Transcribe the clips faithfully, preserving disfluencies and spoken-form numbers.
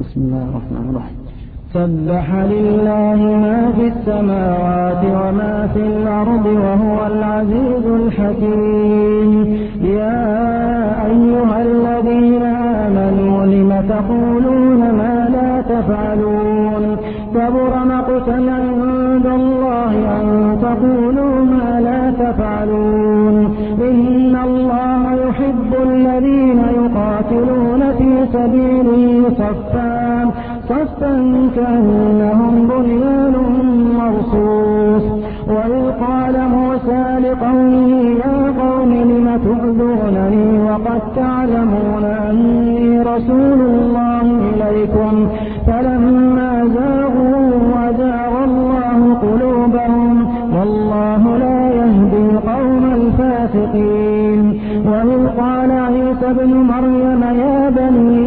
بسم الله الرحمن الرحيم. سبح لله ما في السماوات وما في الأرض وهو العزيز الحكيم. يا أيها الذين آمنوا لم تقولون ما لا تفعلون كبر مقتا عند الله أن تقولوا ما لا تفعلون. إن الله يحب الذين يقاتلون في سبيله صفا صفا كأنهم بنيان مرصوص. وإذ قال موسى لقومه يا قوم لم تؤذونني وقد تعلمون أني رسول الله إليكم فلما زاغوا وزاغ الله قلوبهم والله لا يهدي القوم الفاسقين. وإذ قال عيسى ابن مريم يا بني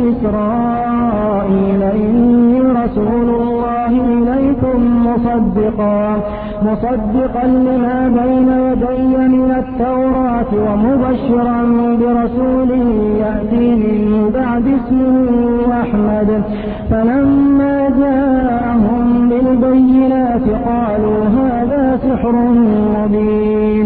إسرائيل إني رسول الله إليكم مصدقا مصدقا لما بين يدي من التوراة ومبشرا برسول يأتي من بعد اسمه أحمد. فلما جاءهم بالبينات قالوا هذا سحر مبين.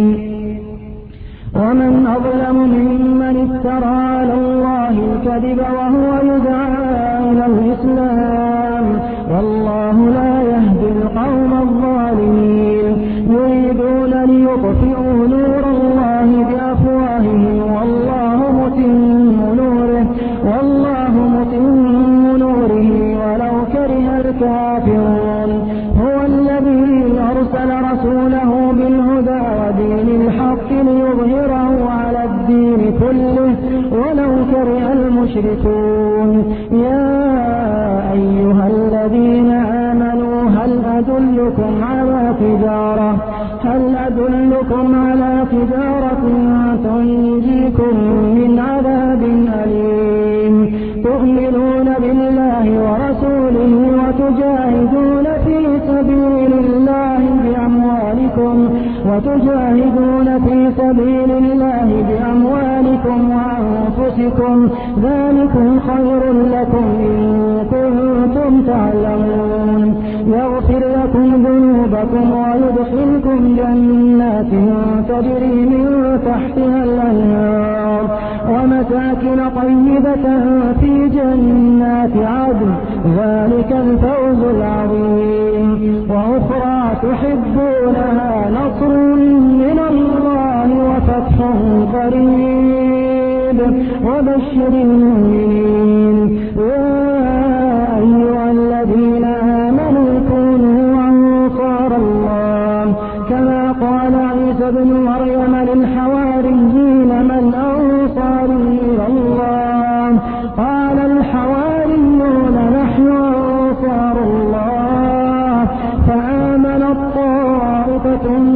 ومن أظلم ممن افترى على الله الكذب وهو يدعى إلى الإسلام والله لا يهدي القوم الظالمين. يريدون ليطفئوا نور الله بأفواههم والله متم نوره والله متم نوره ولو كره الكافرون. هو الذي أرسل رسوله بالهدى ودين الحق ليظهره على الدين كله ولو كره المشركون. يا أيها الذين آمنوا هل أدلكم على تجارة هل أدلكم على تجارة تنجيكم من عذاب أليم تؤمنون بالله ورسوله وتجاهدون في سبيل الله بأموالكم وتجاهدون في سبيل الله بأموالكم وأنفسكم ذلكم خير لكم إن كنتم تعلمون. يغفر لكم ذنوبكم ويدخلكم جنات تجري من تحتها الأنهار ومساكن طيبة في جنات عدن ذلك الفوز العظيم. وأخرى تحبونها نصر من الله وفتح قريب وبشر المؤمنين. يا أيها الذين آمنوا كونوا أنصار الله كما قال عيسى ابن مريم للحواريين من أنصاري إلى الله قال الحواريون نحن أنصار الله فآمنت طائفة